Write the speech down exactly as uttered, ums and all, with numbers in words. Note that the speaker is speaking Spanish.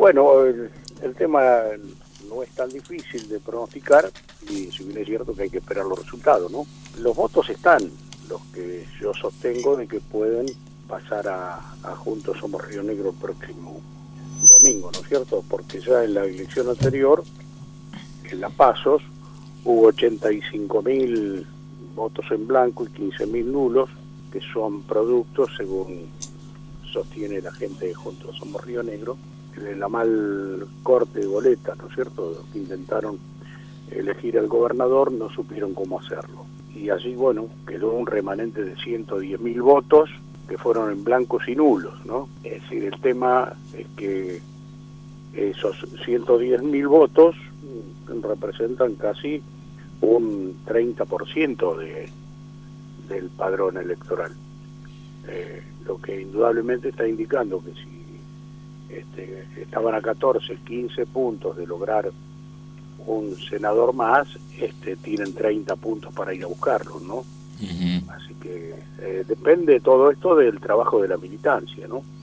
Bueno, el, el tema no es tan difícil de pronosticar, y si bien es cierto que hay que esperar los resultados, ¿no? Los votos están, los que yo sostengo de que pueden pasar a, a Juntos Somos Río Negro el próximo domingo, ¿no es cierto? Porque ya en la elección anterior, en las PASOs, hubo ochenta y cinco mil votos en blanco y quince mil nulos, que son productos, según sostiene la gente de Juntos Somos Río Negro, de la mal corte de boletas, ¿no es cierto? Los que intentaron elegir al gobernador no supieron cómo hacerlo. Y así, bueno, quedó un remanente de ciento diez mil votos que fueron en blancos y nulos, ¿no? Es decir, el tema es que esos ciento diez mil votos representan casi un treinta por ciento de, del padrón electoral. Eh, lo que indudablemente está indicando que si este, estaban a catorce, quince puntos de lograr un senador más, este, tienen treinta puntos para ir a buscarlo, ¿no? Uh-huh. Así que eh, depende todo esto del trabajo de la militancia, ¿no?